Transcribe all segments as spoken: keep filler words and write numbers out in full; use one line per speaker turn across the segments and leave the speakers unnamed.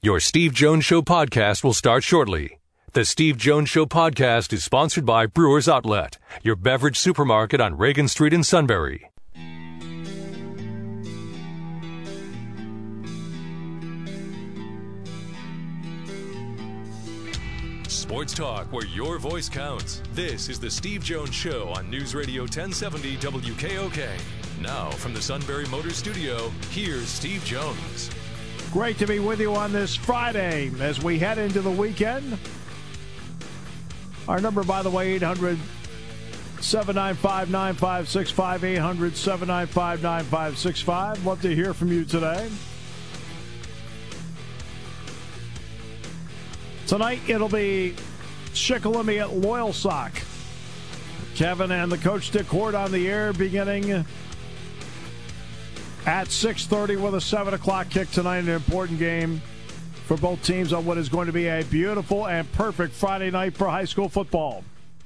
Your Steve Jones Show podcast will start shortly. The Steve Jones Show podcast is sponsored by Brewers Outlet, your beverage supermarket on Reagan Street in Sunbury. Sports talk where your voice counts. This is the Steve Jones Show on News Radio ten seventy W K O K. Now, from the Sunbury Motors Studio, here's Steve Jones.
Great to be with you on this Friday as we head into the weekend. Our number, by the way, eight hundred, seven nine five, nine five six five, eight hundred, seven nine five, nine five six five. Love to hear from you today. Tonight, it'll be Shikellamy at Loyalsock. Kevin and the coach Dick Hort on the air beginning at six thirty with a seven o'clock kick tonight. An important game for both teams on what is going to be a beautiful and perfect Friday night for high school football.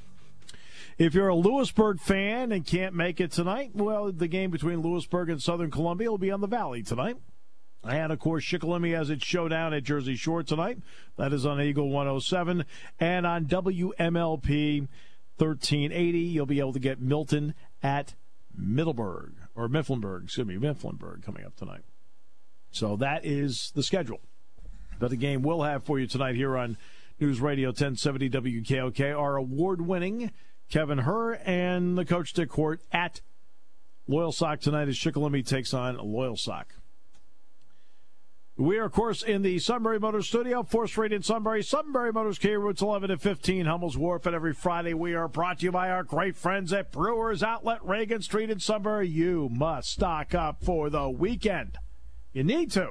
If you're a Lewisburg fan and can't make it tonight, well, the game between Lewisburg and Southern Columbia will be on the Valley tonight. And, of course, Shikellamy has its showdown at Jersey Shore tonight. That is on Eagle one oh seven. And on W M L P thirteen eighty, you'll be able to get Milton at Middleburg. Or Mifflinburg, excuse me, Mifflinburg coming up tonight. So that is the schedule that the game will have for you tonight here on News Radio ten seventy W K O K. Our award-winning Kevin Herr and the coach Dick Hort at Loyalsock tonight as Shikellamy takes on Loyalsock. We are, of course, in the Sunbury Motors studio, fourth Street in Sunbury. Sunbury Motors, K routes eleven and fifteen, Hummel's Wharf. And every Friday we are brought to you by our great friends at Brewers Outlet, Reagan Street in Sunbury. You must stock up for the weekend. You need to.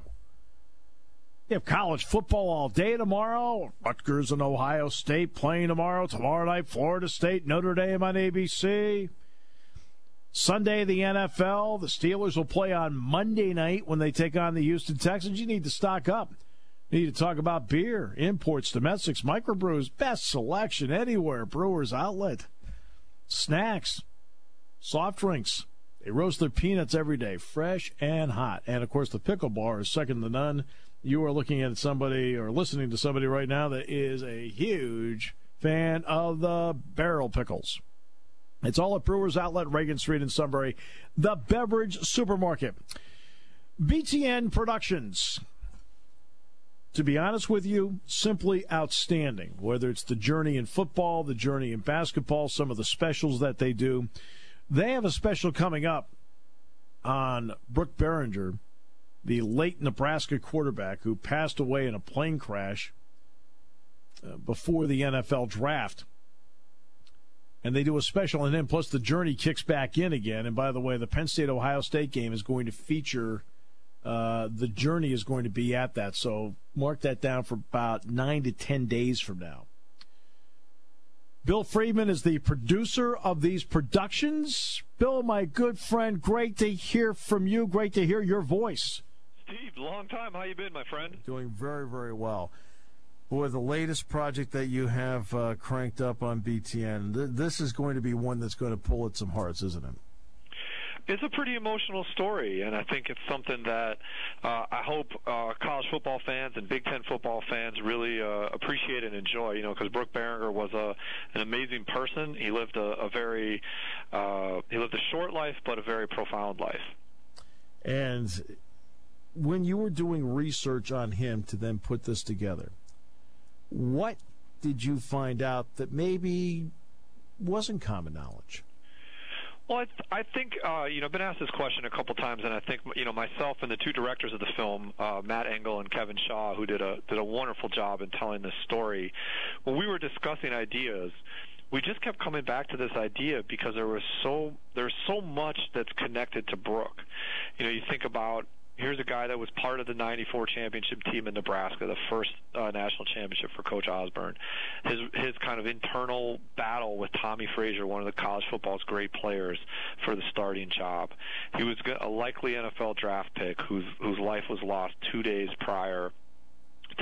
You have college football all day tomorrow. Rutgers and Ohio State playing tomorrow. Tomorrow night, Florida State, Notre Dame on A B C. Sunday, the N F L. The Steelers will play on Monday night when they take on the Houston Texans. You need to stock up. You need to talk about beer, imports, domestics, microbrews, best selection anywhere. Brewers Outlet. Snacks, soft drinks. They roast their peanuts every day, fresh and hot. And, of course, the pickle bar is second to none. You are looking at somebody or listening to somebody right now that is a huge fan of the barrel pickles. It's all at Brewers Outlet, Reagan Street in Sunbury, the beverage supermarket. B T N Productions. To be honest with you, simply outstanding. Whether it's the journey in football, the journey in basketball, some of the specials that they do. They have a special coming up on Brooke Berringer, the late Nebraska quarterback who passed away in a plane crash uh, before the N F L draft. And they do a special on him, plus the journey kicks back in again. And by the way, the Penn State-Ohio State game is going to feature, uh, the journey is going to be at that. So mark that down for about nine to ten days from now. Bill Friedman is the producer of these productions. Bill, my good friend, great to hear from you. Great to hear your voice.
Steve, long time. How you been, my friend?
Doing very, very well. Boy, the latest project that you have uh, cranked up on B T N, th- this is going to be one that's going to pull at some hearts, isn't it?
It's a pretty emotional story, and I think it's something that uh, I hope uh, college football fans and Big Ten football fans really uh, appreciate and enjoy, you know, because Brooke Berringer was a, an amazing person. He lived a, a very, uh, he lived a short life, but a very profound life.
And when you were doing research on him to then put this together, what did you find out that maybe wasn't common knowledge?
Well, I, th- I think, uh, you know, I've been asked this question a couple times, and I think, you know, myself and the two directors of the film, uh, Matt Engel and Kevin Shaw, who did a did a wonderful job in telling this story, when we were discussing ideas, we just kept coming back to this idea because there was so there's so much that's connected to Brooke. You know, you think about, here's a guy that was part of the ninety-four championship team in Nebraska, the first uh, national championship for Coach Osborne. His his kind of internal battle with Tommy Frazier, one of the college football's great players, for the starting job. He was a likely N F L draft pick whose whose life was lost two days prior to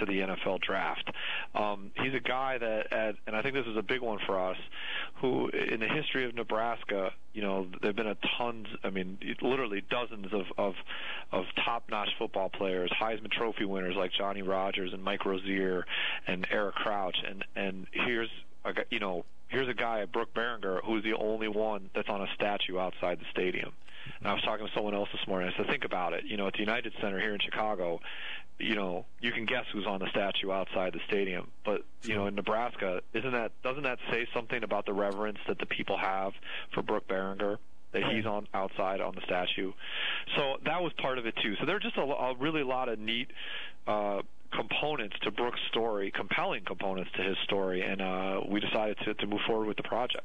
to the N F L draft. Um, he's a guy that, at, and I think this is a big one for us, who in the history of Nebraska, you know, there have been a tons, I mean, literally dozens of, of, of top-notch football players, Heisman Trophy winners like Johnny Rodgers and Mike Rozier and Eric Crouch, and, and here's, a, you know, here's a guy, Brooke Berringer, who's the only one that's on a statue outside the stadium. And I was talking to someone else this morning. I said, think about it. You know, at the United Center here in Chicago, you know, you can guess who's on the statue outside the stadium. But, you know, in Nebraska, isn't that doesn't that say something about the reverence that the people have for Brooke Berringer, that he's on outside on the statue? So that was part of it, too. So there are just a, a really lot of neat uh, components to Brooke's story, compelling components to his story, and uh, we decided to, to move forward with the project.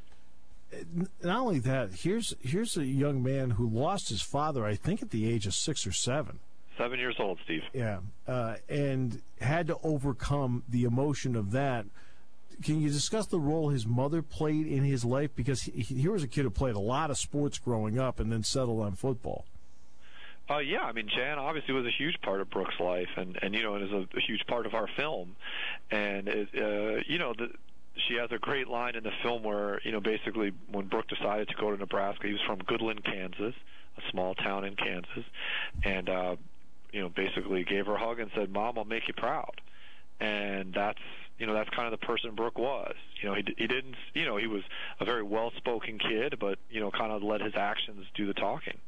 Not only that, here's here's a young man who lost his father, I think, at the age of six or seven.
Seven years old, Steve.
Yeah, uh, and had to overcome the emotion of that. Can you discuss the role his mother played in his life? Because he, he was a kid who played a lot of sports growing up and then settled on football.
Uh, yeah, I mean, Jan obviously was a huge part of Brooke's life, and, and you know, it is a, a huge part of our film. And, it, uh, you know, the she has a great line in the film where, you know, basically when Brooke decided to go to Nebraska, he was from Goodland, Kansas, a small town in Kansas, and, uh, you know, basically gave her a hug and said, Mom, I'll make you proud. And that's, you know, that's kind of the person Brooke was. You know, he, he didn't, you know, he was a very well-spoken kid, but, you know, kind of let his actions do the talking.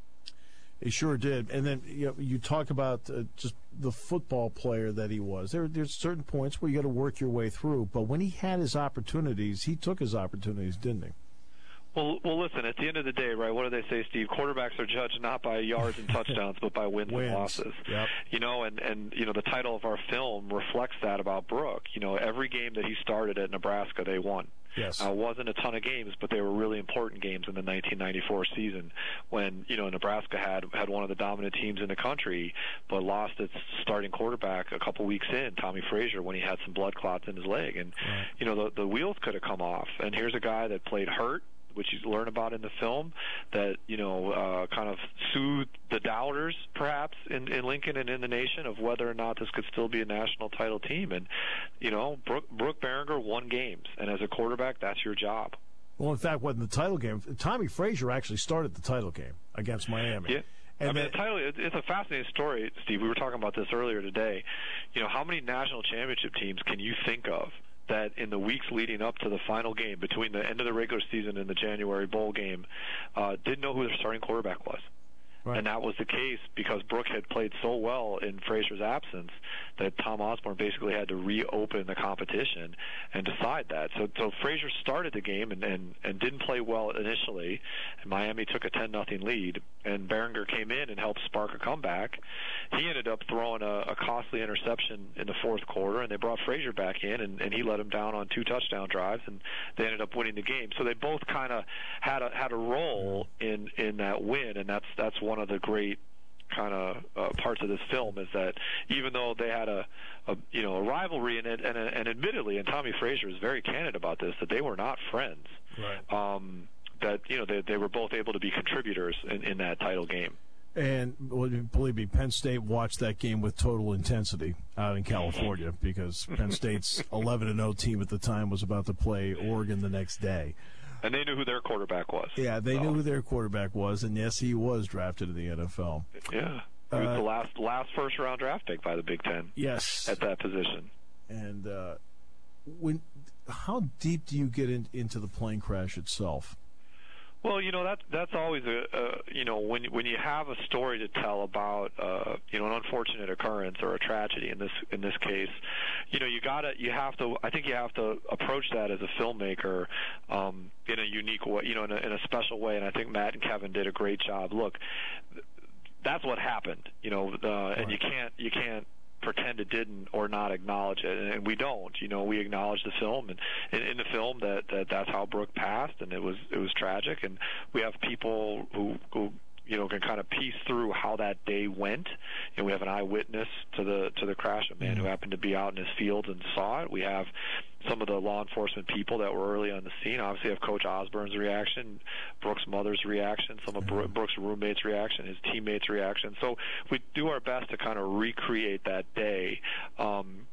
He sure did. And then you know, you talk about uh, just the football player that he was. There, there's certain points where you got to work your way through. But when he had his opportunities, he took his opportunities, didn't he?
Well, well, listen. At the end of the day, right? What do they say, Steve? Quarterbacks are judged not by yards and touchdowns, but by wins, wins. and losses.
Yep.
You know, and and you know, the title of our film reflects that about Brooke. You know, every game that he started at Nebraska, they won.
Yes.
Uh, wasn't a ton of games, but they were really important games in the nineteen ninety-four season when, you know, Nebraska had had one of the dominant teams in the country, but lost its starting quarterback a couple weeks in, Tommy Frazier, when he had some blood clots in his leg. And,
right.
you know, the, the wheels could have come off. And here's a guy that played hurt, which you learn about in the film, that, you know, uh, kind of soothed the doubters, perhaps, in, in Lincoln and in the nation of whether or not this could still be a national title team. And, you know, Brooke, Brooke Berringer won games. And as a quarterback, that's your job.
Well, in fact, wasn't the title game. Tommy Frazier actually started the title game against Miami.
Yeah.
And
I mean,
then,
the title, it's a fascinating story, Steve. We were talking about this earlier today. You know, how many national championship teams can you think of that in the weeks leading up to the final game, between the end of the regular season and the January bowl game, uh, didn't know who their starting quarterback was?
Right.
And that was the case because Brooke had played so well in Frazier's absence that Tom Osborne basically had to reopen the competition and decide that. So, so Frazier started the game and, and, and didn't play well initially, and Miami took a ten nothing lead, and Berringer came in and helped spark a comeback. He ended up throwing a, a costly interception in the fourth quarter, and they brought Frazier back in, and, and he let him down on two touchdown drives, and they ended up winning the game. So they both kind of had a had a role in, in that win, and that's that's one of the great kind of uh, parts of this film, is that even though they had a, a you know a rivalry in it, and, and admittedly, and Tommy Frazier is very candid about this, that they were not friends.
Right.
Um, that you know they they were both able to be contributors in, in that title game.
And well, believe me, Penn State watched that game with total intensity out in California because Penn State's eleven and oh team at the time was about to play Oregon the next day.
And they knew who their quarterback was.
Yeah, they
so.
knew who their quarterback was, and yes, he was drafted in the N F L.
Yeah, he was uh, the last last first round draft pick by the Big Ten.
Yes,
at that position.
And uh, when, how deep do you get in, into the plane crash itself?
Well, you know, that's that's always a, uh, you know, when when you have a story to tell about, uh, you know, an unfortunate occurrence or a tragedy in this in this case, you know, you gotta you have to I think you have to approach that as a filmmaker um, in a unique way, you know, in a, in a special way. And I think Matt and Kevin did a great job. Look, that's what happened, you know, uh,
right.
and you can't you can't. pretend it didn't or not acknowledge it, and we don't. You know, we acknowledge the film, and in, in the film that, that that's how Brooke passed, and it was it was tragic. And we have people who who you know can kind of piece through how that day went. And we have an eyewitness to the to the crash, a man who happened to be out in his field and saw it. We have some of the law enforcement people that were early on the scene. Obviously, have Coach Osborne's reaction, Brooke's mother's reaction, some of Brooke's roommates' reaction, his teammates' reaction. So we do our best to kind of recreate that day. Um,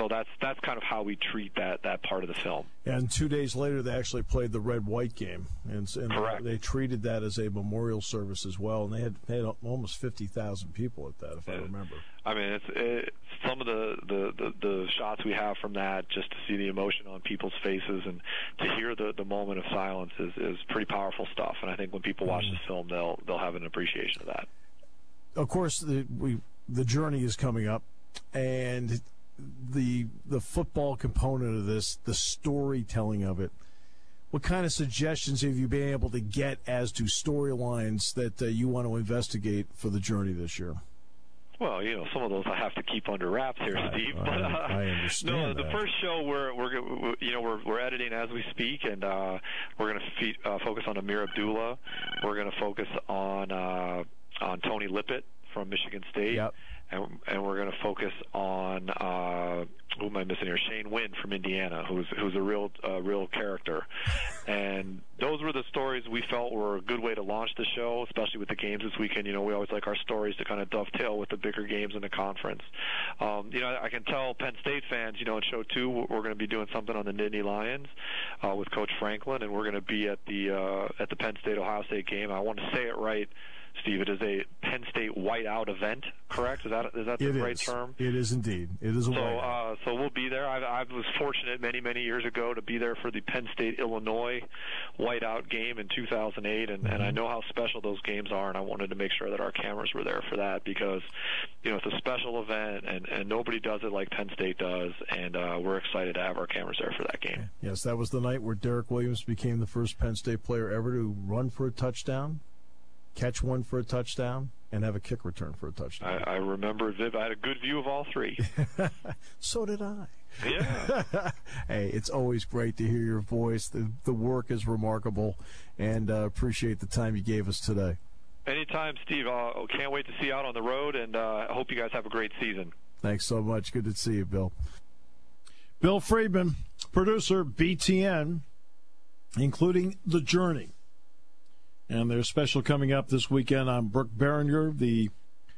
so that's that's kind of how we treat that that part of the film.
And two days later, they actually played the red-white game, and, and
Correct.
they treated that as a memorial service as well. And they had, they had almost fifty thousand people at that, if yeah. I remember.
I mean, it's it, some of the, the, the, the shots we have from that, just to see the emotion on people's faces and to hear the, the moment of silence is, is pretty powerful stuff. And I think when people watch mm. this film, they'll they'll have an appreciation of that.
Of course, the we the journey is coming up, and the the football component of this, the storytelling of it. What kind of suggestions have you been able to get as to storylines that uh, you want to investigate for the journey this year?
Well, you know, some of those I have to keep under wraps here, Steve.
I,
but uh,
I understand.
No, the
that.
first show we're we're you know we're we're editing as we speak, and uh, we're going to uh, focus on Amir Abdullah. We're going to focus on uh, on Tony Lippett from Michigan State.
Yep.
And, and we're going to focus on uh, who am I missing here? Shane Wynn from Indiana, who's who's a real uh, real character. And those were the stories we felt were a good way to launch the show, especially with the games this weekend. You know, we always like our stories to kind of dovetail with the bigger games in the conference. Um, you know, I can tell Penn State fans, you know, in show two, we're going to be doing something on the Nittany Lions uh, with Coach Franklin, and we're going to be at the uh, at the Penn State Ohio State game. I want to say it right, Steve. It is a Penn State whiteout event, correct? Is that is that the
it
right
is.
term?
It is indeed. It is a
so,
whiteout.
Uh, so we'll be there. I, I was fortunate many, many years ago to be there for the Penn State-Illinois whiteout game in two thousand eight, and, mm-hmm. and I know how special those games are, and I wanted to make sure that our cameras were there for that because, you know, it's a special event, and, and nobody does it like Penn State does, and uh, we're excited to have our cameras there for that game.
Yes, that was the night where Derek Williams became the first Penn State player ever to run for a touchdown, catch one for a touchdown, and have a kick return for a touchdown.
I, I remember Viv. I had a good view of all three.
So did I.
Yeah.
Hey, it's always great to hear your voice. The the work is remarkable, and uh, appreciate the time you gave us today.
Anytime, Steve. I uh, can't wait to see you out on the road, and uh, I hope you guys have a great season.
Thanks so much. Good to see you, Bill. Bill Friedman, producer, B T N, including The Journey. And there's special coming up this weekend on Brooke Berringer, the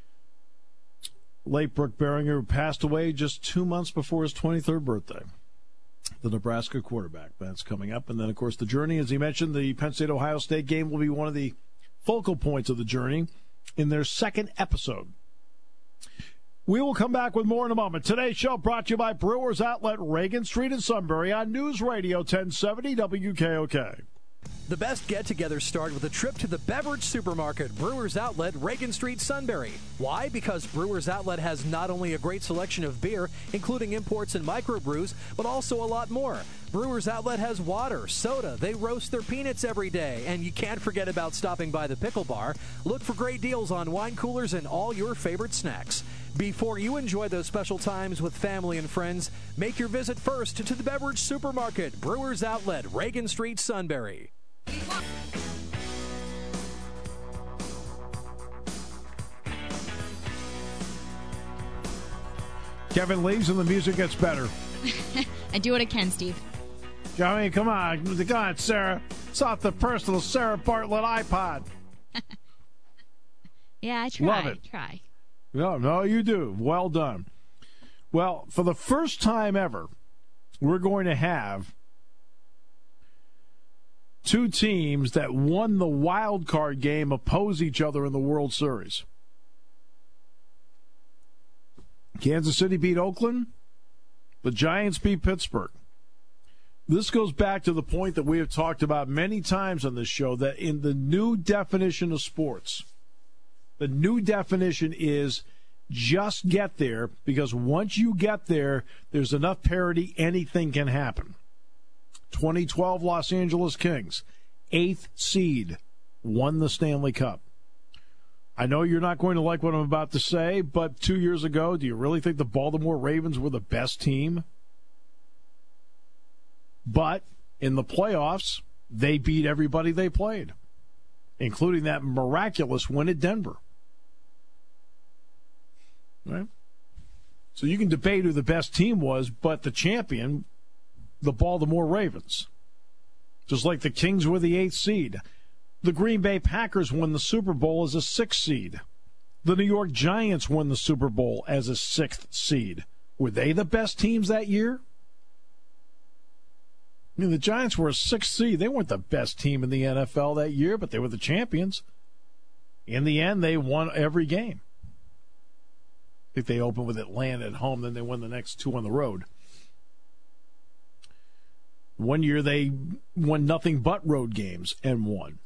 late Brooke Berringer, who passed away just two months before his twenty-third birthday. The Nebraska quarterback. That's coming up. And then, of course, The Journey, as he mentioned, the Penn State-Ohio State game will be one of the focal points of The Journey in their second episode. We will come back with more in a moment. Today's show brought to you by Brewers Outlet, Reagan Street in Sunbury on News Radio ten seventy W K O K.
The best get-togethers start with a trip to the beverage supermarket, Brewers Outlet, Reagan Street, Sunbury. Why? Because Brewers Outlet has not only a great selection of beer, including imports and microbrews, but also a lot more. Brewers Outlet has water, soda, they roast their peanuts every day, and you can't forget about stopping by the pickle bar. Look for great deals on wine coolers and all your favorite snacks. Before you enjoy those special times with family and friends, make your visit first to the beverage supermarket, Brewers Outlet, Reagan Street, Sunbury.
Kevin leaves and the music gets better.
I do what I can, Steve.
I mean, come on. Come on, Sarah. It's off the personal Sarah Bartlett iPod.
Yeah, I try.
Love it.
Try.
No, no, you do. Well done. Well, for the first time ever, we're going to have two teams that won the wild card game oppose each other in the World Series. Kansas City beat Oakland. The Giants beat Pittsburgh. This goes back to the point that we have talked about many times on this show, that in the new definition of sports, the new definition is just get there, because once you get there, there's enough parity, anything can happen. twenty twelve Los Angeles Kings, eighth seed, won the Stanley Cup. I know you're not going to like what I'm about to say, but two years ago, do you really think the Baltimore Ravens were the best team? But in the playoffs, they beat everybody they played, including that miraculous win at Denver. Right? So you can debate who the best team was, but the champion, the Baltimore Ravens. Just like the Kings were the eighth seed. The Green Bay Packers won the Super Bowl as a sixth seed. The New York Giants won the Super Bowl as a sixth seed. Were they the best teams that year? I mean, the Giants were a sixth seed. They weren't the best team in the N F L that year, but they were the champions. In the end, they won every game. I think they opened with Atlanta at home, then they won the next two on the road. One year they won nothing but road games and won.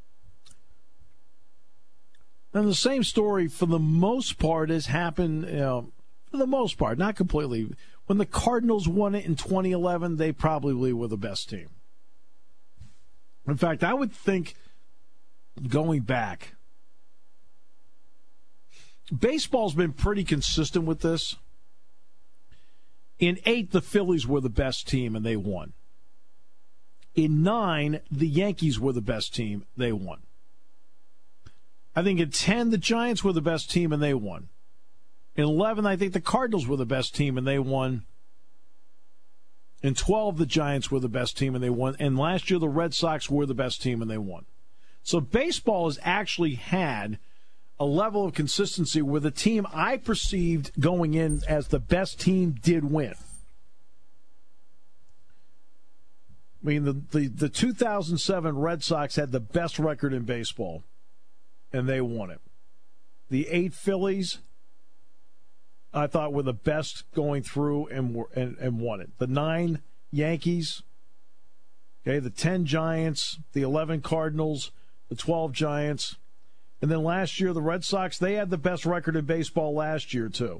And the same story, for the most part, has happened, you know, for the most part, not completely. When the Cardinals won it in twenty eleven, they probably were the best team. In fact, I would think, going back, baseball's been pretty consistent with this. In eight, the Phillies were the best team, and they won. In nine, the Yankees were the best team. They won. I think in ten, the Giants were the best team, and they won. In eleven, I think the Cardinals were the best team, and they won. In twelve, the Giants were the best team, and they won. And last year, the Red Sox were the best team, and they won. So baseball has actually had a level of consistency where the team I perceived going in as the best team did win. I mean, the, the, the two thousand seven Red Sox had the best record in baseball, and they won it. The eight Phillies, I thought, were the best going through and, were, and, and won it. The nine Yankees, okay, the ten Giants, the eleven Cardinals, the twelve Giants. And then last year, the Red Sox, they had the best record in baseball last year, too.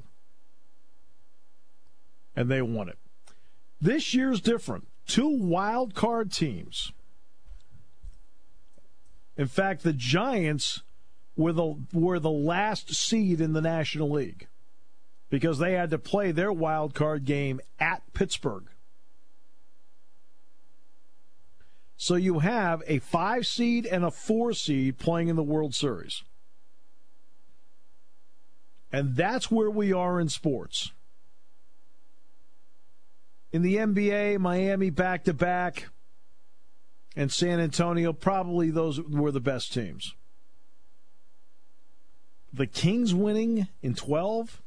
And they won it. This year's different. Two wild card teams. In fact, the Giants were the were the last seed in the National League because they had to play their wild card game at Pittsburgh. So you have a five seed and a four seed playing in the World Series. And that's where we are in sports. In the N B A, Miami back-to-back, and San Antonio, probably those were the best teams. The Kings winning in twelve.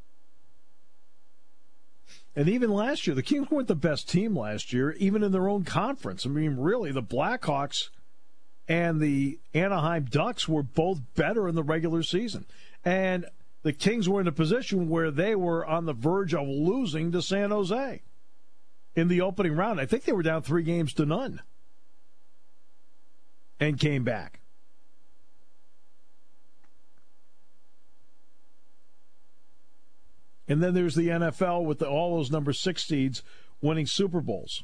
And even last year, the Kings weren't the best team last year, even in their own conference. I mean, really, the Blackhawks and the Anaheim Ducks were both better in the regular season. And the Kings were in a position where they were on the verge of losing to San Jose in the opening round. I think they were down three games to none and came back. And then there's the N F L with the, all those number six seeds winning Super Bowls.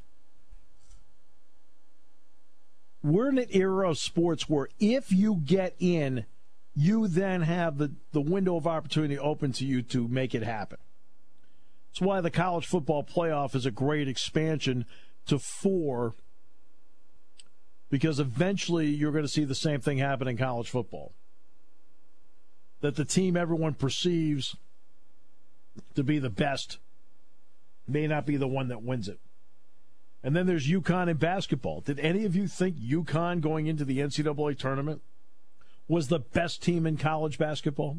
We're in an era of sports where if you get in, you then have the, the window of opportunity open to you to make it happen. That's why the college football playoff is a great expansion to four, because eventually you're going to see the same thing happen in college football. That the team everyone perceives to be the best may not be the one that wins it. And then there's UConn in basketball. Did any of you think UConn going into the N C double A tournament was the best team in college basketball?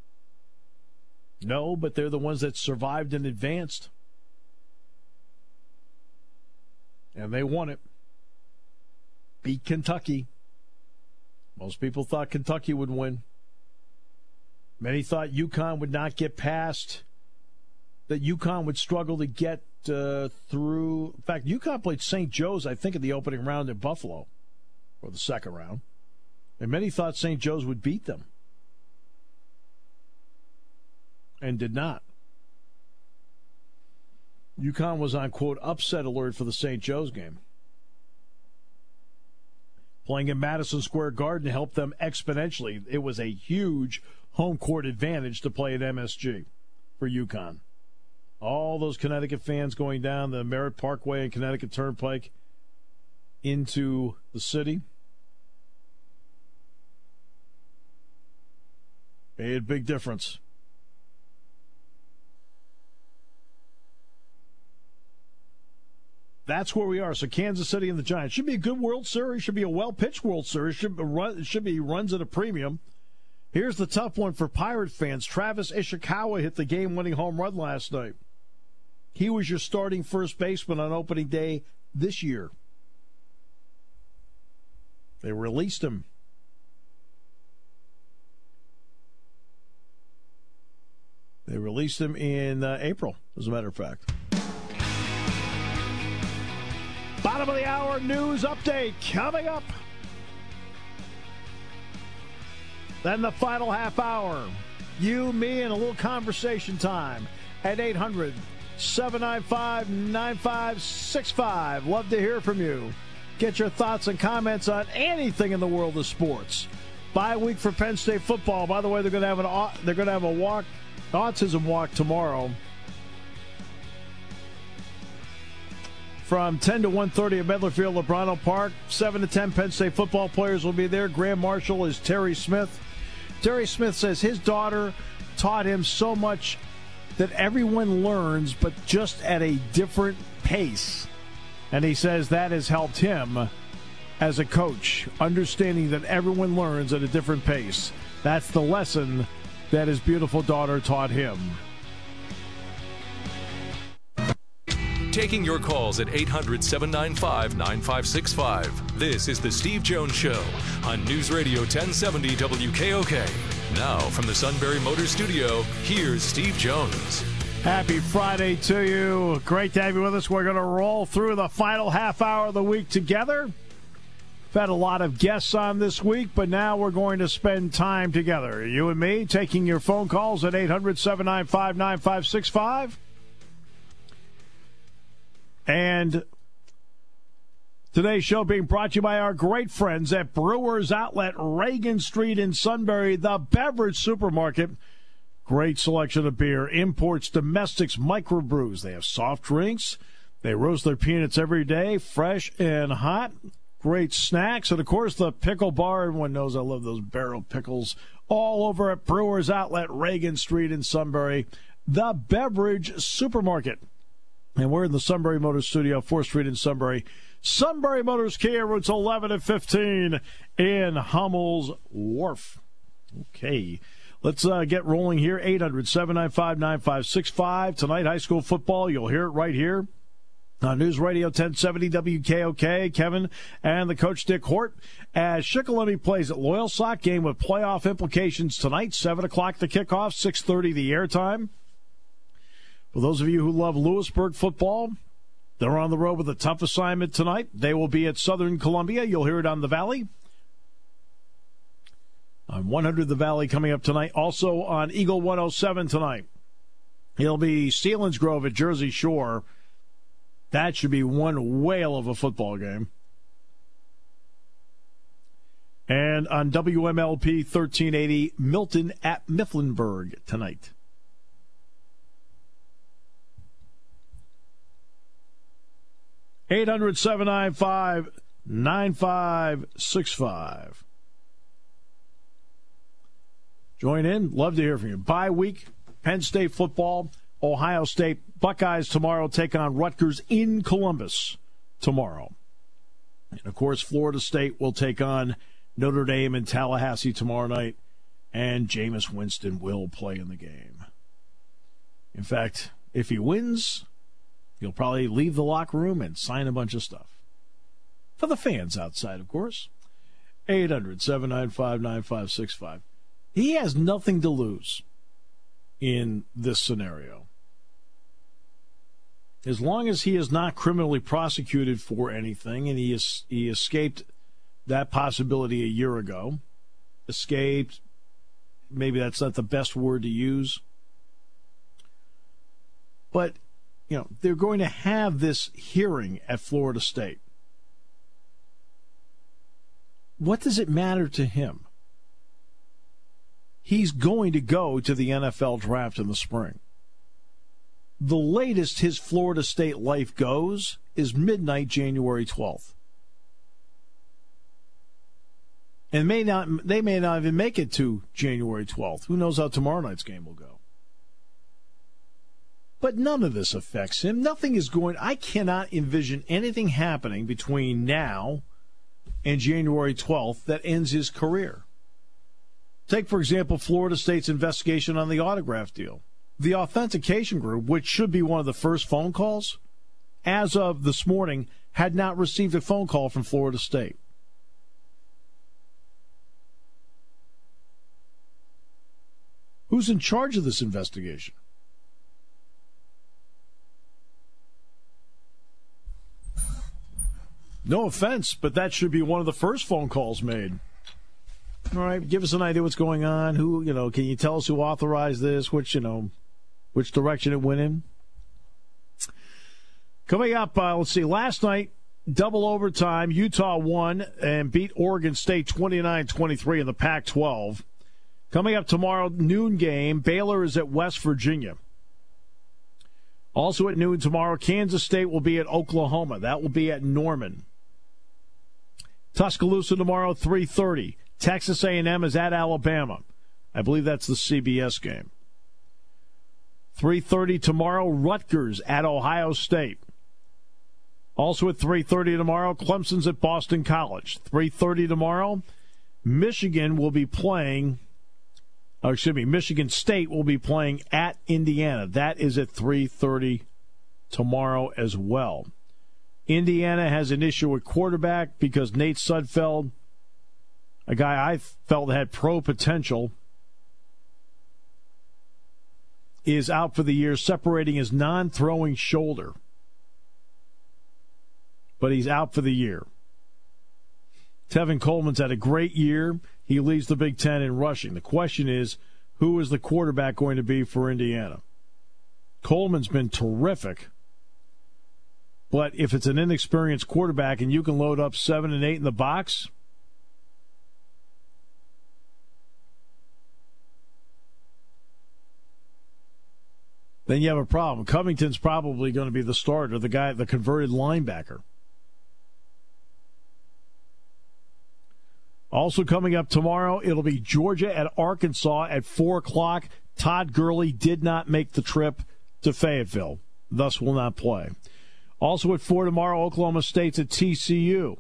No, but they're the ones that survived and advanced. And they won it. Beat Kentucky. Most people thought Kentucky would win. Many thought UConn would not get past, that UConn would struggle to get uh, through. In fact, UConn played Saint Joe's, I think, in the opening round in Buffalo, or the second round. And many thought Saint Joe's would beat them. And did not. UConn was on, quote, upset alert for the Saint Joe's game. Playing in Madison Square Garden helped them exponentially. It was a huge home court advantage to play at M S G for UConn. All those Connecticut fans going down the Merritt Parkway and Connecticut Turnpike into the city. Made a big difference. That's where we are. So Kansas City and the Giants. Should be a good World Series. Should be a well-pitched World Series. Should be, run, should be runs at a premium. Here's the tough one for Pirate fans. Travis Ishikawa hit the game-winning home run last night. He was your starting first baseman on opening day this year. They released him. They released him in uh, April, as a matter of fact. Bottom of the hour news update coming up. Then the final half hour. You, me, and a little conversation time at eight hundred, seven nine five, nine five six five. Love to hear from you. Get your thoughts and comments on anything in the world of sports. Bye week for Penn State football. By the way, they're going to have an they're going to have a walk, autism walk tomorrow from ten to one thirty at Medler Field, LeBron Park. seven to ten Penn State football players will be there. Grand Marshal is Terry Smith. Terry Smith says his daughter taught him so much that everyone learns, but just at a different pace. And he says that has helped him as a coach, understanding that everyone learns at a different pace. That's the lesson that his beautiful daughter taught him.
Taking your calls at eight hundred, seven nine five, nine five six five. This is The Steve Jones Show on News Radio ten seventy W K O K. Now from the Sunbury Motors Studio, here's Steve Jones.
Happy Friday to you. Great to have you with us. We're going to roll through the final half hour of the week together. We've had a lot of guests on this week, but now we're going to spend time together. You and me taking your phone calls at eight hundred, seven nine five, nine five six five. And today's show being brought to you by our great friends at Brewers Outlet, Reagan Street in Sunbury, the beverage supermarket. Great selection of beer, imports, domestics, microbrews. They have soft drinks. They roast their peanuts every day, fresh and hot. Great snacks. And, of course, the pickle bar. Everyone knows I love those barrel pickles. All over at Brewers Outlet, Reagan Street in Sunbury, the beverage supermarket. And we're in the Sunbury Motors Studio, fourth Street in Sunbury. Sunbury Motors Kia, routes eleven and fifteen in Hummel's Wharf. Okay, let's uh, get rolling here. eight hundred, seven nine five, nine five six five. Tonight, high school football. You'll hear it right here on News Radio ten seventy W K O K. Kevin and the coach, Dick Hort, as Shikellamy plays at Loyalsock. Game with playoff implications tonight. seven o'clock the kickoff, six thirty the airtime. For those of you who love Lewisburg football, they're on the road with a tough assignment tonight. They will be at Southern Columbia. You'll hear it on the Valley. On one hundred The Valley coming up tonight. Also on Eagle one oh seven tonight. It'll be Selinsgrove at Jersey Shore. That should be one whale of a football game. And on W M L P thirteen eighty, Milton at Mifflinburg tonight. eight hundred, seven nine five, nine five six five. Join in. Love to hear from you. Bye week, Penn State football, Ohio State Buckeyes tomorrow take on Rutgers in Columbus tomorrow. And, of course, Florida State will take on Notre Dame in Tallahassee tomorrow night, and Jameis Winston will play in the game. In fact, if he wins, he'll probably leave the locker room and sign a bunch of stuff. For the fans outside, of course. eight hundred, seven nine five, nine five six five. He has nothing to lose in this scenario. As long as he is not criminally prosecuted for anything, and he is, he escaped that possibility a year ago. Escaped, maybe that's not the best word to use. But you know, they're going to have this hearing at Florida State. What does it matter to him? He's going to go to the N F L draft in the spring. The latest his Florida State life goes is midnight January twelfth. And may not, they may not even make it to January twelfth. Who knows how tomorrow night's game will go? But none of this affects him. Nothing is going... I cannot envision anything happening between now and January twelfth that ends his career. Take, for example, Florida State's investigation on the autograph deal. the authentication group, which should be one of the first phone calls, as of this morning, had not received a phone call from Florida State. Who's in charge of this investigation? No offense, but that should be one of the first phone calls made. All right, give us an idea what's going on. Who, you know, can you tell us who authorized this? Which, you know, which direction it went in? Coming up, uh, let's see, last night, double overtime, Utah won and beat Oregon State twenty-nine twenty-three in the Pac twelve. Coming up tomorrow, noon game, Baylor is at West Virginia. Also at noon tomorrow, Kansas State will be at Oklahoma. That will be at Norman. Tuscaloosa tomorrow, three thirty. Texas A and M is at Alabama. I believe that's the C B S game. three thirty tomorrow, Rutgers at Ohio State. Also at three thirty tomorrow, Clemson's at Boston College. three thirty tomorrow, Michigan will be playing, or excuse me, Michigan State will be playing at Indiana. That is at three thirty tomorrow as well. Indiana has an issue with quarterback because Nate Sudfeld, a guy I felt had pro potential, is out for the year, separating his non-throwing shoulder. But he's out for the year. Tevin Coleman's had a great year. He leads the Big Ten in rushing. The question is, who is the quarterback going to be for Indiana? Coleman's been terrific. But if it's an inexperienced quarterback and you can load up seven and eight in the box, then you have a problem. Covington's probably going to be the starter, the guy, the converted linebacker. Also coming up tomorrow, it'll be Georgia at Arkansas at four o'clock. Todd Gurley did not make the trip to Fayetteville, thus will not play. Also at four tomorrow, Oklahoma State's at T C U.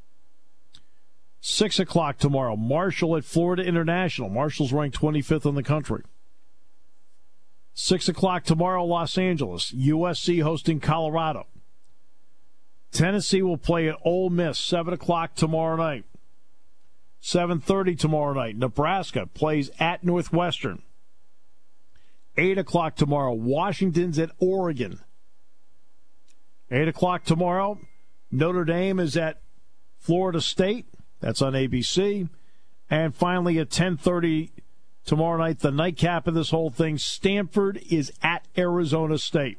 six o'clock tomorrow, Marshall at Florida International. Marshall's ranked twenty-fifth in the country. six o'clock tomorrow, Los Angeles. U S C hosting Colorado. Tennessee will play at Ole Miss, seven o'clock tomorrow night. seven thirty tomorrow night, Nebraska plays at Northwestern. eight o'clock tomorrow, Washington's at Oregon. eight o'clock tomorrow, Notre Dame is at Florida State. That's on A B C. And finally at ten thirty tomorrow night, the nightcap of this whole thing, Stanford is at Arizona State.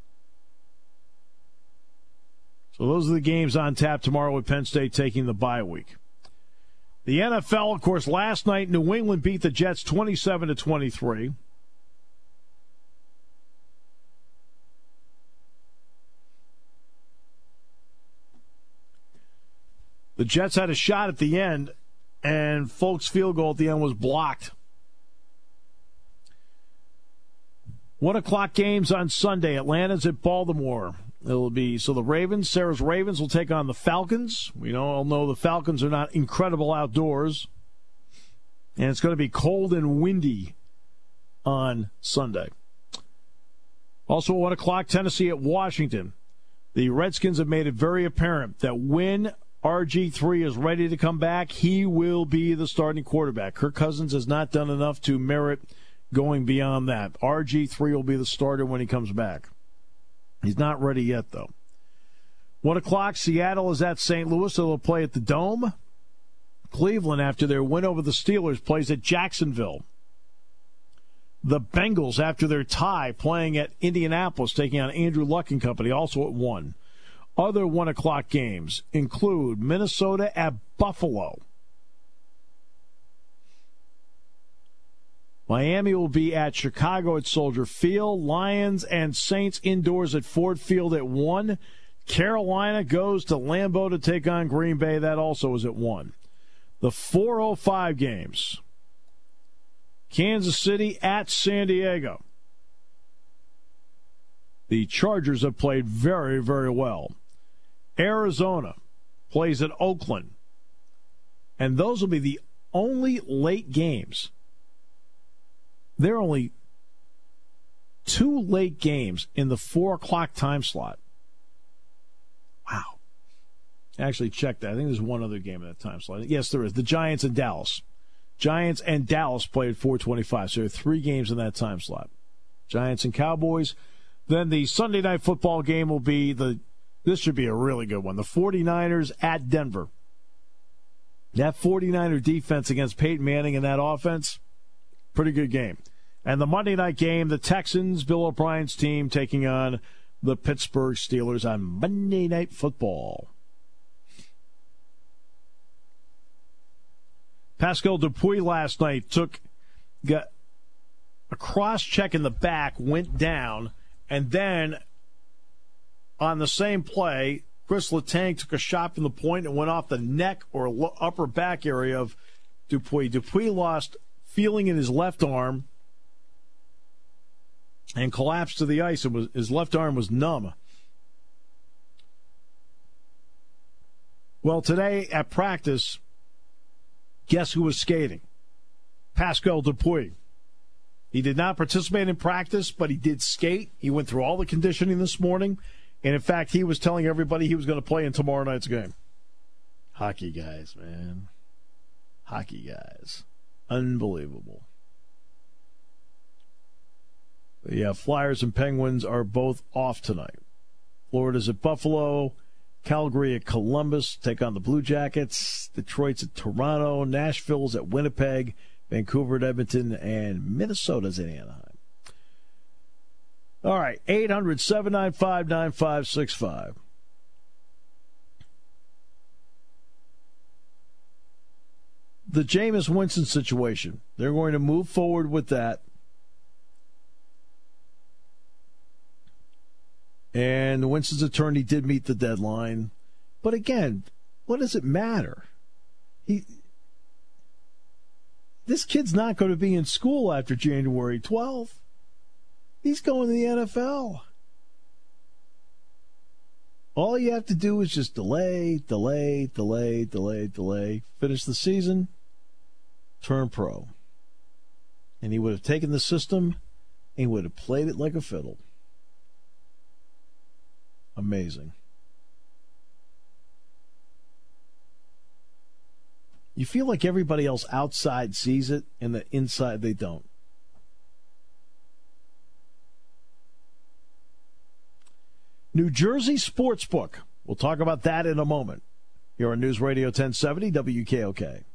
So those are the games on tap tomorrow with Penn State taking the bye week. The N F L, of course, last night, New England beat the Jets twenty-seven to twenty-three. The Jets had a shot at the end, and Folk's field goal at the end was blocked. One o'clock games on Sunday. Atlanta's at Baltimore. It'll be so the Ravens, Sarah's Ravens will take on the Falcons. We all know the Falcons are not incredible outdoors. And it's going to be cold and windy on Sunday. Also at one o'clock, Tennessee at Washington. The Redskins have made it very apparent that when R G three is ready to come back, he will be the starting quarterback. Kirk Cousins has not done enough to merit going beyond that. R G three will be the starter when he comes back. He's not ready yet, though. One o'clock, Seattle is at Saint Louis, so they'll play at the Dome. Cleveland, after their win over the Steelers, plays at Jacksonville. The Bengals, after their tie, playing at Indianapolis, taking on Andrew Luck and company, also at one. Other one o'clock games include Minnesota at Buffalo. Miami will be at Chicago at Soldier Field. Lions and Saints indoors at Ford Field at one. Carolina goes to Lambeau to take on Green Bay. That also is at one. The four oh five games. Kansas City at San Diego. The Chargers have played very, very well. Arizona plays at Oakland. And those will be the only late games. They're only two late games in the four o'clock time slot. Wow. Actually, check that. I think there's one other game in that time slot. Yes, there is. The Giants and Dallas. Giants and Dallas played at four twenty-five, so there are three games in that time slot. Giants and Cowboys. Then the Sunday night football game will be the, this should be a really good one, the 49ers at Denver. That 49er defense against Peyton Manning and that offense, pretty good game. And the Monday night game, the Texans, Bill O'Brien's team, taking on the Pittsburgh Steelers on Monday Night Football. Pascal Dupuis last night took, got a cross-check in the back, went down, and then on the same play, Chris Letang took a shot from the point and went off the neck or upper back area of Dupuis. Dupuis lost feeling in his left arm and collapsed to the ice. It was, his left arm was numb. Well, today at practice, guess who was skating? Pascal Dupuis. He did not participate in practice, but he did skate. He went through all the conditioning this morning. And, in fact, he was telling everybody he was going to play in tomorrow night's game. Hockey guys, man. Hockey guys. Unbelievable. Yeah, Flyers and Penguins are both off tonight. Florida's at Buffalo. Calgary at Columbus. Take on the Blue Jackets. Detroit's at Toronto. Nashville's at Winnipeg. Vancouver at Edmonton. And Minnesota's at Anaheim. All right, eight hundred, seven nine five, nine five six five. The Jameis Winston situation, they're going to move forward with that. And Winston's attorney did meet the deadline. But again, what does it matter? He, this kid's not going to be in school after January twelfth. He's going to the N F L. All you have to do is just delay, delay, delay, delay, delay, finish the season, turn pro. And he would have taken the system and he would have played it like a fiddle. Amazing. You feel like everybody else outside sees it and the inside they don't. New Jersey Sportsbook. We'll talk about that in a moment. Here on News Radio ten seventy W K O K.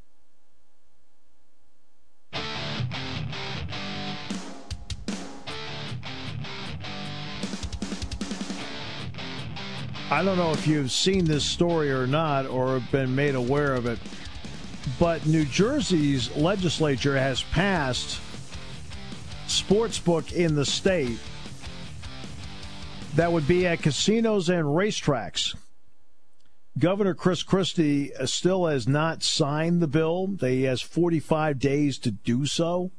I don't know if you've seen this story or not or been made aware of it, but New Jersey's legislature has passed sportsbook in the state that would be at casinos and racetracks. Governor Chris Christie still has not signed the bill. He has forty-five days to do so.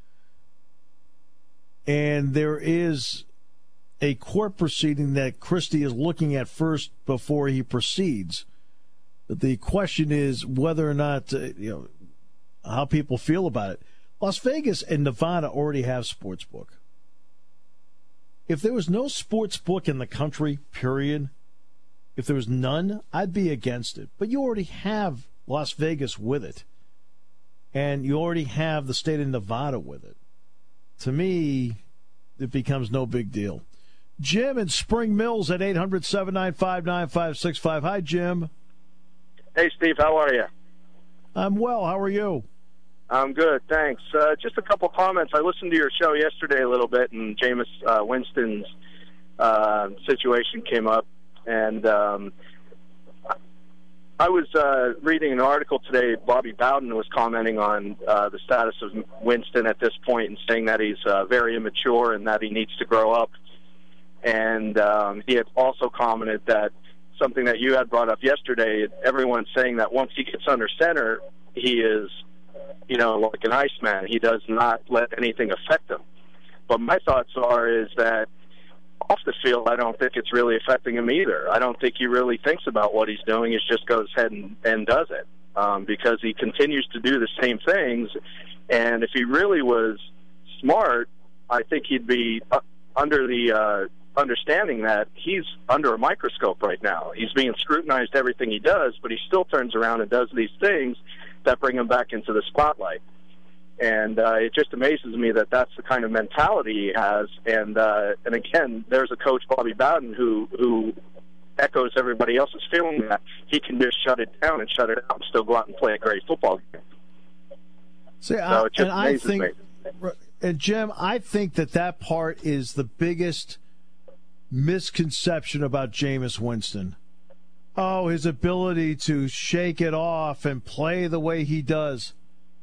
And there is a court proceeding that Christie is looking at first before he proceeds. But the question is whether or not, uh, you know, how people feel about it. Las Vegas and Nevada already have sportsbook. If there was no sports book in the country, period, if there was none, I'd be against it. But you already have Las Vegas with it. And you already have the state of Nevada with it. To me, it becomes no big deal. Jim in Spring Mills at eight hundred, seven nine five, nine five six five. Hi, Jim.
Hey, Steve. How are you?
I'm well. How are you?
I'm good, thanks. Uh, just a couple comments. I listened to your show yesterday a little bit, and Jameis uh, Winston's uh, situation came up. And um, I was uh, reading an article today. Bobby Bowden was commenting on uh, the status of Winston at this point and saying that he's uh, very immature and that he needs to grow up. And um, he had also commented that something that you had brought up yesterday, everyone's saying that once he gets under center, he is, you know, like an Iceman. He does not let anything affect him. But my thoughts are is that off the field, I don't think it's really affecting him either. I don't think he really thinks about what he's doing. He just goes ahead and, and does it um, because he continues to do the same things. And if he really was smart, I think he'd be uh, under the uh, understanding that he's under a microscope right now. He's being scrutinized everything he does, but he still turns around and does these things that bring him back into the spotlight. And uh, it just amazes me that that's the kind of mentality he has. And uh, and again, there's a coach, Bobby Bowden, who who echoes everybody else's feeling that he can just shut it down and shut it out and still go out and play a great football game.
See,
so
I,
it just
and I think,
me.
and Jim, I think that that part is the biggest misconception about Jameis Winston. Oh, his ability to shake it off and play the way he does.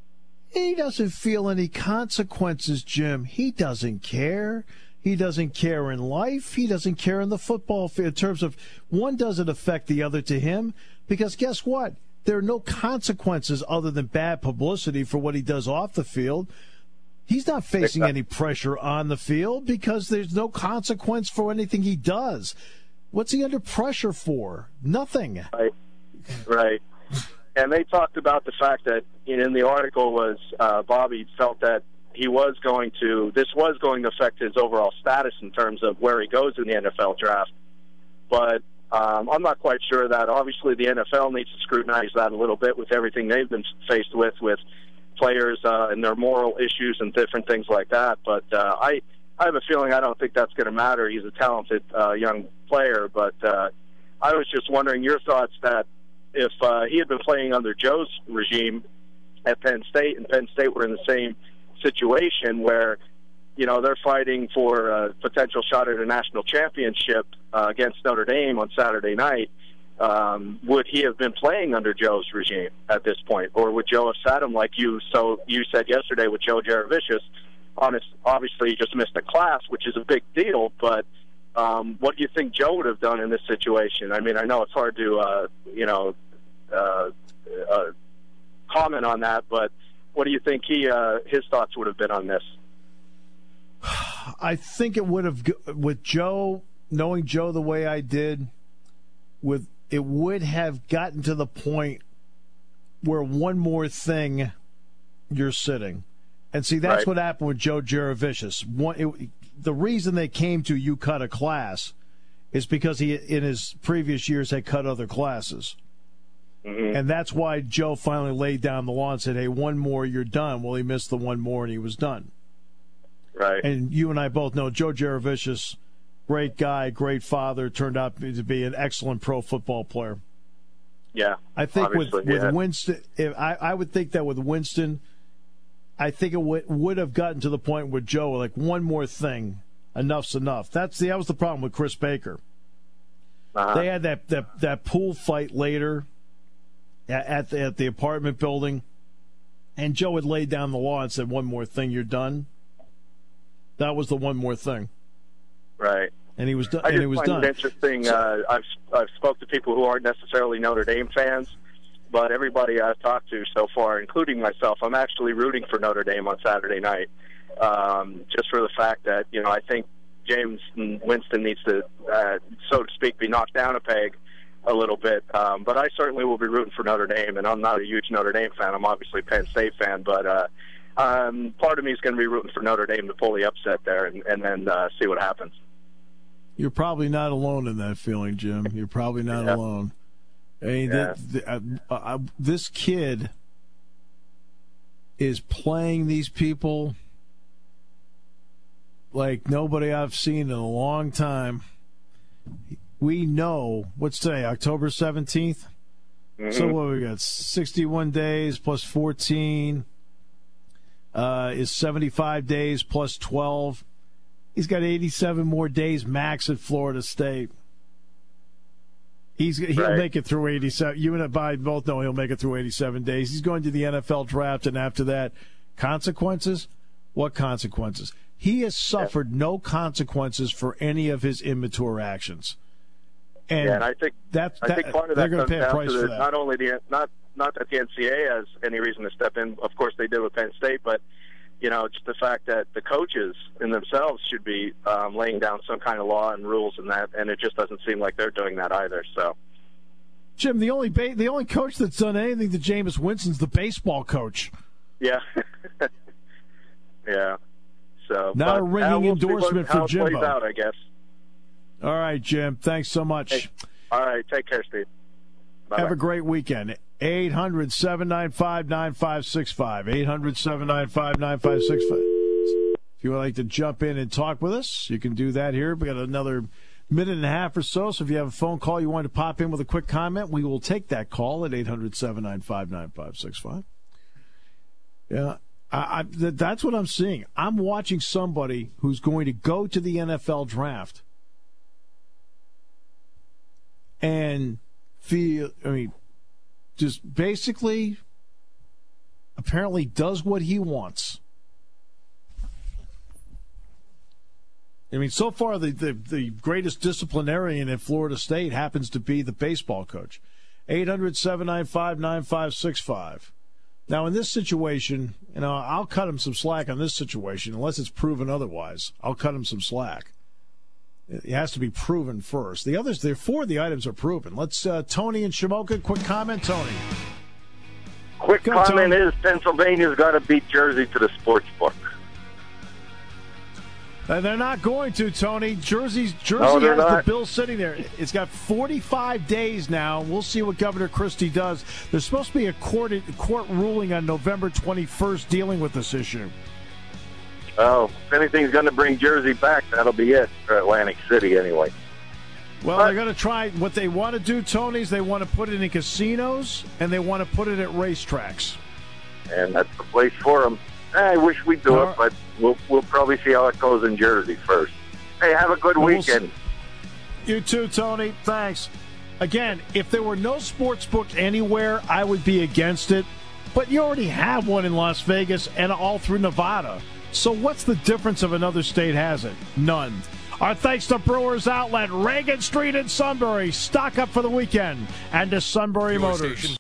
He doesn't feel any consequences, Jim. He doesn't care. He doesn't care in life. He doesn't care in the football field in terms of one doesn't affect the other to him because guess what? There are no consequences other than bad publicity for what he does off the field. He's not facing any pressure on the field because there's no consequence for anything he does. What's he under pressure for? Nothing.
Right. Right. And they talked about the fact that in the article was uh, Bobby felt that he was going to, this was going to affect his overall status in terms of where he goes in the N F L draft. But um, I'm not quite sure of that. Obviously, the N F L needs to scrutinize that a little bit with everything they've been faced with, with players uh, and their moral issues and different things like that. But uh, I, I have a feeling I don't think that's going to matter. He's a talented uh, young player. But uh, I was just wondering your thoughts that if uh, he had been playing under Joe's regime at Penn State, and Penn State were in the same situation where, you know, they're fighting for a potential shot at a national championship uh, against Notre Dame on Saturday night, um, would he have been playing under Joe's regime at this point? Or would Joe have sat him like you so you said yesterday with Joe Jaravicius? Honest, obviously, he just missed a class, which is a big deal, but um, what do you think Joe would have done in this situation? I mean, I know it's hard to, uh, you know, uh, uh, comment on that, but what do you think he uh, his thoughts would have been on this?
I think it would have, with Joe, knowing Joe the way I did, with it would have gotten to the point where one more thing you're sitting. And see, that's right. What happened with Joe Jaravicius. One, it, the reason they came to you cut a class is because he, in his previous years, had cut other classes. Mm-hmm. And that's why Joe finally laid down the law and said, hey, one more, you're done. Well, he missed the one more, and he was done.
Right.
And you and I both know Joe Jaravicius, great guy, great father, turned out to be an excellent pro football player.
Yeah.
I think with, with
yeah.
Winston, if I, I would think that with Winston, I think it would, would have gotten to the point with Joe, like, one more thing, enough's enough. That's the, that was the problem with Chris Baker. Uh-huh. They had that, that, that pool fight later at the, at the apartment building, and Joe had laid down the law and said, one more thing, you're done. That was the one more thing.
Right.
And he was, do-
I
and
just
he was
find
done.
it interesting.
So,
uh, I've, I've spoke to people who aren't necessarily Notre Dame fans, but everybody I've talked to so far, including myself, I'm actually rooting for Notre Dame on Saturday night, um, just for the fact that, you know, I think James Winston needs to, uh, so to speak, be knocked down a peg a little bit. Um, but I certainly will be rooting for Notre Dame, and I'm not a huge Notre Dame fan. I'm obviously a Penn State fan, but uh, um, part of me is going to be rooting for Notre Dame to pull the upset there and, and then uh, see what happens.
You're probably not alone in that feeling, Jim. You're probably not yeah. alone. I mean,
yeah.
the, the, uh, uh, this kid is playing these people like nobody I've seen in a long time. We know, what's today, October seventeenth? Mm-hmm. So what we got, sixty-one days plus fourteen uh, is seventy-five days plus twelve. He's got eighty-seven more days max at Florida State. He's He'll right. make it through eighty-seven. You and I both know he'll make it through eighty-seven days. He's going to the N F L draft, and after that, consequences? What consequences? He has suffered yeah. no consequences for any of his immature actions. And,
yeah, and I think
that,
I
that,
think part of that comes down to the,
that.
not only the not not that the N C A A has any reason to step in. Of course, they did with Penn State, but you know, just the fact that the coaches in themselves should be um, laying down some kind of law and rules and that, and it just doesn't seem like they're doing that either. So,
Jim, the only ba- the only coach that's done anything to Jameis Winston's the baseball coach.
Yeah, yeah. So
not a
but,
ringing
uh, we'll
endorsement
see what, how
for
it plays
Jimbo.
out, I guess.
All right, Jim. Thanks so much.
Hey, all right, take care, Steve. Bye-bye.
Have a great weekend. eight hundred, seven nine five, nine five six five. eight hundred, seven nine five, nine five six five. If you would like to jump in and talk with us, you can do that here. We got another minute and a half or so. So if you have a phone call you want to pop in with a quick comment, we will take that call at eight hundred, seven nine five, nine five six five. Yeah, I, I, th- that's what I'm seeing. I'm watching somebody who's going to go to the N F L draft and feel, I mean, just basically apparently does what he wants. I mean, so far the, the, the greatest disciplinarian in Florida State happens to be the baseball coach. eight hundred, seven nine five, nine five six five. Now, in this situation, you know, I'll cut him some slack on this situation, unless it's proven otherwise. I'll cut him some slack. It has to be proven first. The others, there four of the items are proven. Let's, uh, Tony and Shamokin, quick comment, Tony.
Quick
Go,
comment
Tony.
is Pennsylvania's got to beat Jersey to the sports book.
Uh, they're not going to, Tony. Jersey's, Jersey
No, they're
has the
not.
bill sitting there. It's got forty-five days now. We'll see what Governor Christie does. There's supposed to be a court, court ruling on November twenty-first dealing with this issue.
Oh, if anything's going to bring Jersey back, that'll be it for Atlantic City anyway.
Well,
But-
they're going to try. What they want to do, Tony, is they want to put it in casinos and they want to put it at racetracks.
And that's the place for them. I wish we'd do
All
it,
right.
but we'll we'll probably see how it goes in Jersey first. Hey, have a good
Well, we'll
weekend.
You too, Tony. Thanks. Again, if there were no sports book anywhere, I would be against it. But you already have one in Las Vegas and all through Nevada. So what's the difference if another state has it? None. Our thanks to Brewers Outlet, Reagan Street in Sunbury. Stock up for the weekend. And to Sunbury
Your
Motors.
station